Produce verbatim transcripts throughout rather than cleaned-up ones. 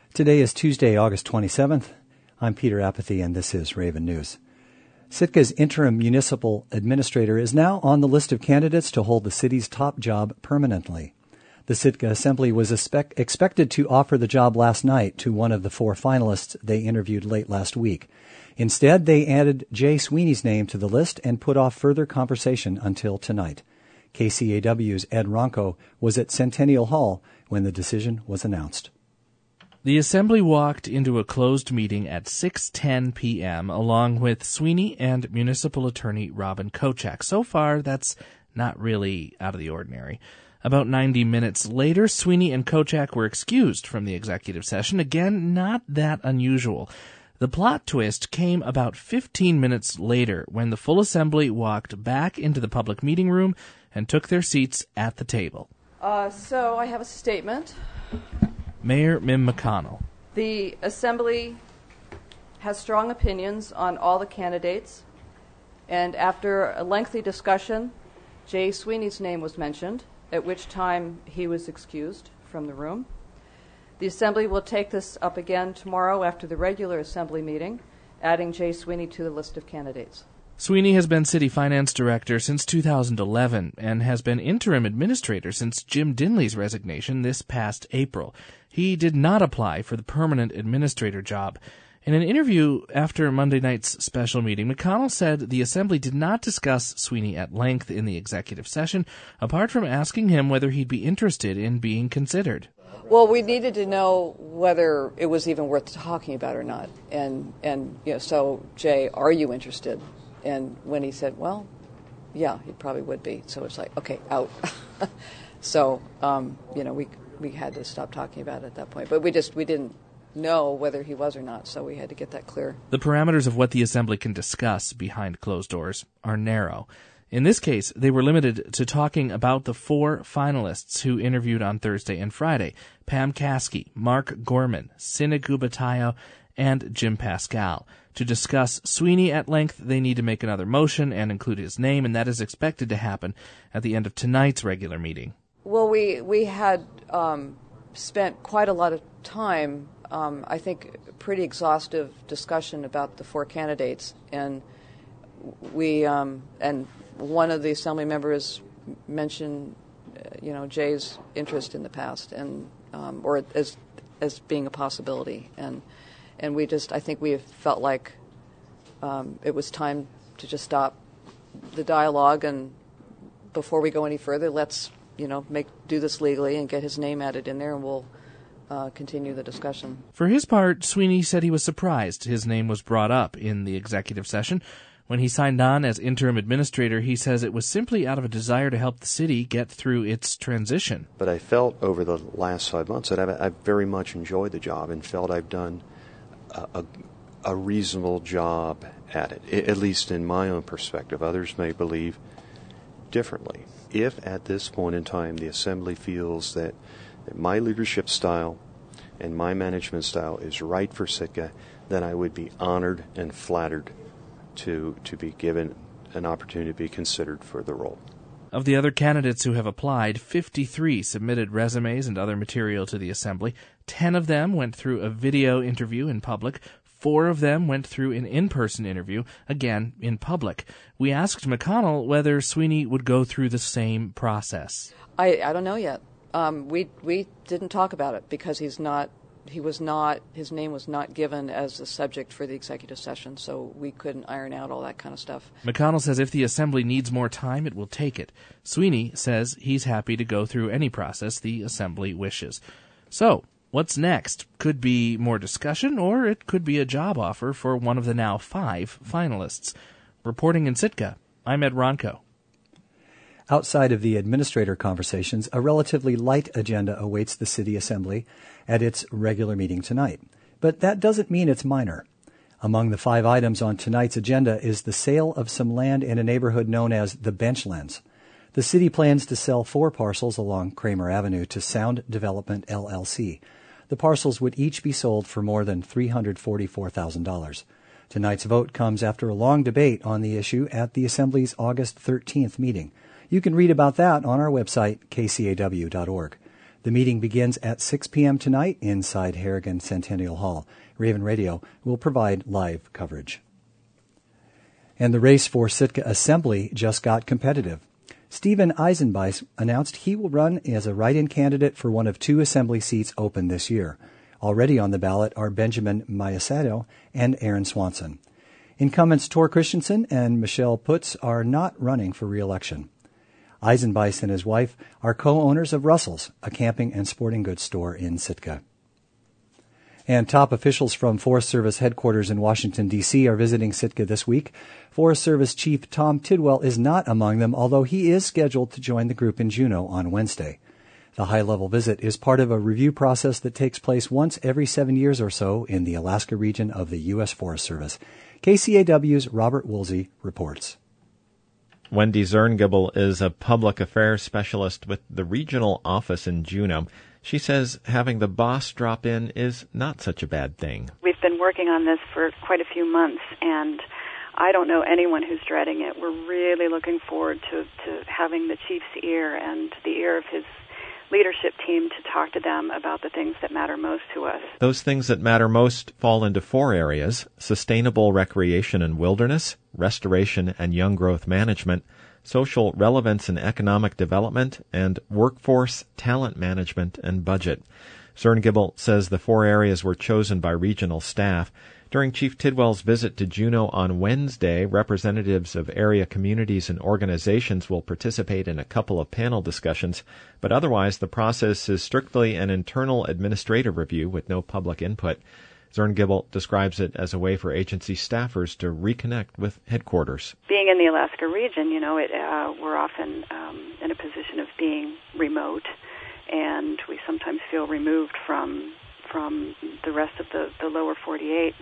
Today is Tuesday, August twenty-seventh. I'm Peter Apathy, and this is Raven News. Sitka's interim municipal administrator is now on the list of candidates to hold the city's top job permanently. The Sitka Assembly was expect- expected to offer the job last night to one of the four finalists they interviewed late last week. Instead, they added Jay Sweeney's name to the list and put off further conversation until tonight. K C A W's Ed Ronco was at Centennial Hall when the decision was announced. The Assembly walked into a closed meeting at six ten p.m. along with Sweeney and Municipal Attorney Robin Kochak. So far, that's not really out of the ordinary. About ninety minutes later, Sweeney and Kochak were excused from the executive session. Again, not that unusual. The plot twist came about fifteen minutes later when the full Assembly walked back into the public meeting room and took their seats at the table. Uh, so I have a statement. Mayor Mim McConnell. The Assembly has strong opinions on all the candidates, and after a lengthy discussion, Jay Sweeney's name was mentioned, at which time he was excused from the room. The Assembly will take this up again tomorrow after the regular Assembly meeting, adding Jay Sweeney to the list of candidates. Sweeney has been City Finance Director since two thousand eleven and has been interim administrator since Jim Dinley's resignation this past April. He did not apply for the permanent administrator job. In an interview after Monday night's special meeting, McConnell said the Assembly did not discuss Sweeney at length in the executive session, apart from asking him whether he'd be interested in being considered. Well, we needed to know whether it was even worth talking about or not. And, and you know, so, Jay, are you interested? And when he said, well, yeah, he probably would be. So it's like, okay, out. so, um, you know, we we had to stop talking about it at that point. But we just, we didn't know whether he was or not, so we had to get that clear. The parameters of what the Assembly can discuss behind closed doors are narrow. In this case, they were limited to talking about the four finalists who interviewed on Thursday and Friday: Pam Caskey, Mark Gorman, Sinigu Batayo, and Jim Pascal. To discuss Sweeney at length, they need to make another motion and include his name, and that is expected to happen at the end of tonight's regular meeting. Well, we, we had um, spent quite a lot of time, um, I think, pretty exhaustive discussion about the four candidates, and we um, and one of the Assembly members mentioned, uh, you know, Jay's interest in the past, and um, or as as being a possibility, and. And we just, I think we felt like um, it was time to just stop the dialogue, and before we go any further, let's, you know, make do this legally and get his name added in there, and we'll uh, continue the discussion. For his part, Sweeney said he was surprised his name was brought up in the executive session. When he signed on as interim administrator, he says it was simply out of a desire to help the city get through its transition. But I felt over the last five months that I've, I've very much enjoyed the job and felt I've done A, a reasonable job at it, at least in my own perspective. Others may believe differently. If at this point in time the Assembly feels that, that my leadership style and my management style is right for Sitka, then I would be honored and flattered to to be given an opportunity to be considered for the role. Of the other candidates who have applied, fifty-three submitted resumes and other material to the Assembly. Ten of them went through a video interview in public. Four of them went through an in-person interview, again in public. We asked McConnell whether Sweeney would go through the same process. I, I don't know yet. Um, we we didn't talk about it because he's not. He was not. His name was not given as a subject for the executive session, so we couldn't iron out all that kind of stuff. McConnell says if the Assembly needs more time, it will take it. Sweeney says he's happy to go through any process the Assembly wishes. So, what's next? Could be more discussion, or it could be a job offer for one of the now five finalists. Reporting in Sitka, I'm Ed Ronco. Outside of the administrator conversations, a relatively light agenda awaits the City Assembly at its regular meeting tonight. But that doesn't mean it's minor. Among the five items on tonight's agenda is the sale of some land in a neighborhood known as the Benchlands. The city plans to sell four parcels along Kramer Avenue to Sound Development, L L C. The parcels would each be sold for more than three hundred forty-four thousand dollars. Tonight's vote comes after a long debate on the issue at the Assembly's August thirteenth meeting. You can read about that on our website, k c a w dot org. The meeting begins at six p.m. tonight inside Harrigan Centennial Hall. Raven Radio will provide live coverage. And the race for Sitka Assembly just got competitive. Stephen Eisenbeis announced he will run as a write-in candidate for one of two assembly seats open this year. Already on the ballot are Benjamin Mayasato and Aaron Swanson. Incumbents Tor Christensen and Michelle Putz are not running for re-election. Eisenbeis and his wife are co-owners of Russell's, a camping and sporting goods store in Sitka. And top officials from Forest Service headquarters in Washington, D C are visiting Sitka this week. Forest Service Chief Tom Tidwell is not among them, although he is scheduled to join the group in Juneau on Wednesday. The high-level visit is part of a review process that takes place once every seven years or so in the Alaska region of the U S Forest Service. K C A W's Robert Woolsey reports. Wendy Zerngibel is a public affairs specialist with the regional office in Juneau. She says having the boss drop in is not such a bad thing. We've been working on this for quite a few months, and I don't know anyone who's dreading it. We're really looking forward to, to having the chief's ear and the ear of his leadership team to talk to them about the things that matter most to us. Those things that matter most fall into four areas: sustainable recreation and wilderness, restoration and young growth management, social relevance and economic development, and workforce, talent management, and budget. Zerngibel says the four areas were chosen by regional staff. During Chief Tidwell's visit to Juneau on Wednesday, representatives of area communities and organizations will participate in a couple of panel discussions, but otherwise the process is strictly an internal administrative review with no public input. Zerngibel describes it as a way for agency staffers to reconnect with headquarters. Being in the Alaska region, you know, it, uh, we're often um, in a position of being remote, and we sometimes feel removed from from the rest of the, the lower forty-eight.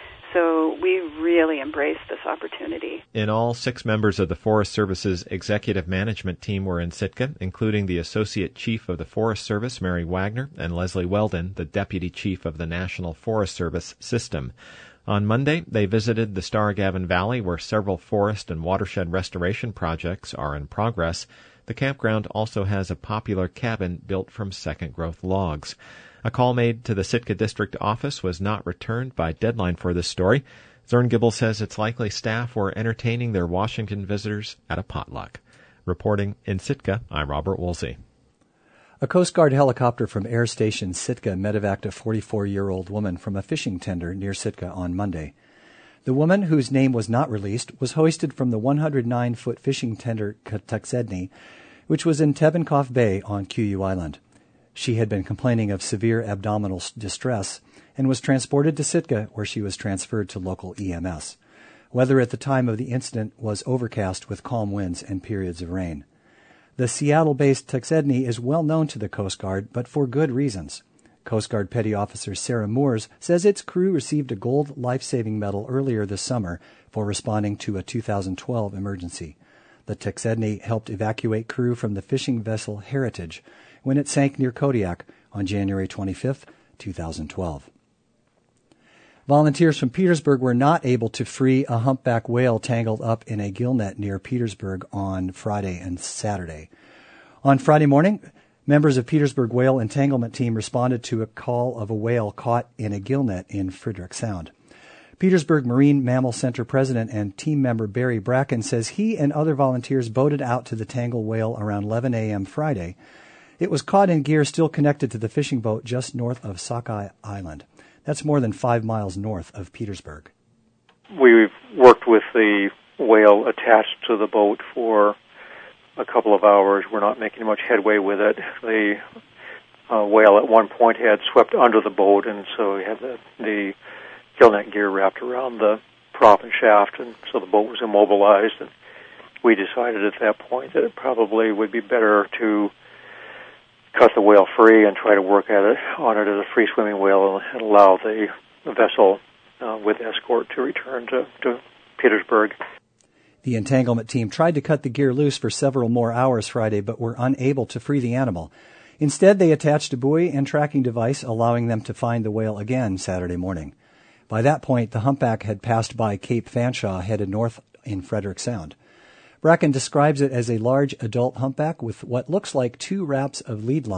So we really embrace this opportunity. In all, six members of the Forest Service's executive management team were in Sitka, including the Associate Chief of the Forest Service, Mary Wagner, and Leslie Weldon, the Deputy Chief of the National Forest Service System. On Monday, they visited the Stargavin Valley, where several forest and watershed restoration projects are in progress. The campground also has a popular cabin built from second-growth logs. A call made to the Sitka District Office was not returned by deadline for this story. Zerngibel says it's likely staff were entertaining their Washington visitors at a potluck. Reporting in Sitka, I'm Robert Woolsey. A Coast Guard helicopter from Air Station Sitka medevaced a forty-four-year-old woman from a fishing tender near Sitka on Monday. The woman, whose name was not released, was hoisted from the one hundred nine foot fishing tender Tuxedni, which was in Tebenkoff Bay on Kuyu Island. She had been complaining of severe abdominal distress and was transported to Sitka, where she was transferred to local E M S. Weather at the time of the incident was overcast with calm winds and periods of rain. The Seattle-based Tuxedni is well known to the Coast Guard, but for good reasons. Coast Guard Petty Officer Sarah Moores says its crew received a gold life-saving medal earlier this summer for responding to a two thousand twelve emergency. The Tuxedni helped evacuate crew from the fishing vessel Heritage when it sank near Kodiak on January twenty-fifth, two thousand twelve. Volunteers from Petersburg were not able to free a humpback whale tangled up in a gill net near Petersburg on Friday and Saturday. On Friday morning, members of Petersburg Whale Entanglement Team responded to a call of a whale caught in a gill net in Frederick Sound. Petersburg Marine Mammal Center president and team member Barry Bracken says he and other volunteers boated out to the tangled whale around eleven a.m. Friday. It was caught in gear still connected to the fishing boat just north of Sockeye Island. That's more than five miles north of Petersburg. We've worked with the whale attached to the boat for a couple of hours. We're not making much headway with it. The uh, whale at one point had swept under the boat, and so we had the, the gill net gear wrapped around the prop and shaft, and so the boat was immobilized. And we decided at that point that it probably would be better to cut the whale free and try to work at it on it as a free-swimming whale and allow the, the vessel uh, with escort to return to, to Petersburg. The entanglement team tried to cut the gear loose for several more hours Friday, but were unable to free the animal. Instead, they attached a buoy and tracking device, allowing them to find the whale again Saturday morning. By that point, the humpback had passed by Cape Fanshawe, headed north in Frederick Sound. Bracken describes it as a large adult humpback with what looks like two wraps of lead line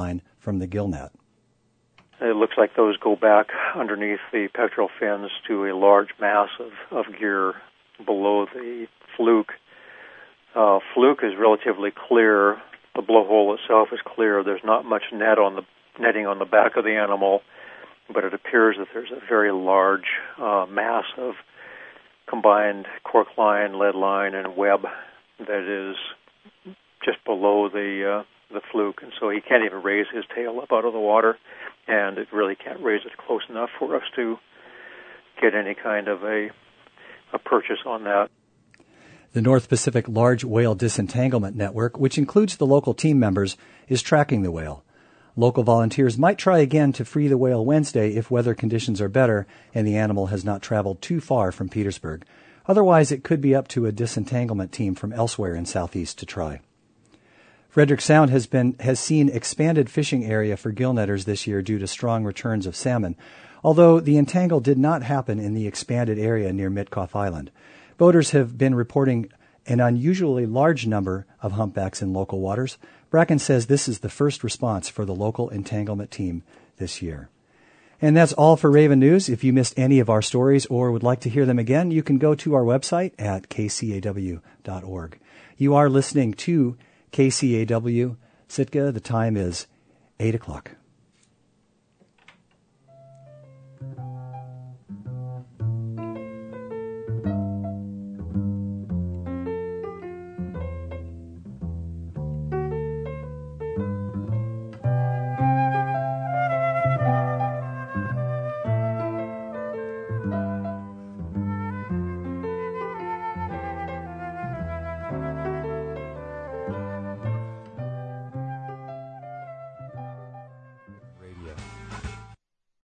from the gill net. It looks like those go back underneath the pectoral fins to a large mass of, of gear below the fluke. Uh, fluke is relatively clear. The blowhole itself is clear. There's not much net on the netting on the back of the animal, but it appears that there's a very large uh, mass of combined cork line, lead line, and web that is just below the uh, the fluke, and so he can't even raise his tail up out of the water, and it really can't raise it close enough for us to get any kind of a a purchase on that. The North Pacific Large Whale Disentanglement Network, which includes the local team members, is tracking the whale. Local volunteers might try again to free the whale Wednesday if weather conditions are better and the animal has not traveled too far from Petersburg. Otherwise, it could be up to a disentanglement team from elsewhere in Southeast to try. Frederick Sound has been has seen expanded fishing area for gill netters this year due to strong returns of salmon, although the entangle did not happen in the expanded area near Mitkoff Island. Boaters have been reporting an unusually large number of humpbacks in local waters. Bracken says this is the first response for the local entanglement team this year. And that's all for Raven News. If you missed any of our stories or would like to hear them again, you can go to our website at k c a w dot org. You are listening to K C A W Sitka. The time is eight o'clock.